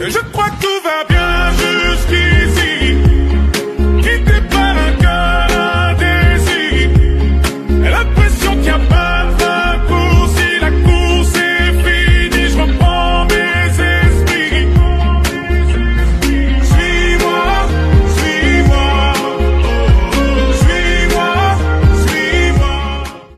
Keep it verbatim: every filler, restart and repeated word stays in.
Mais je crois que tout va bien jusqu'ici. Quitté par un cœur indécis, l'impression qu'il n'y a pas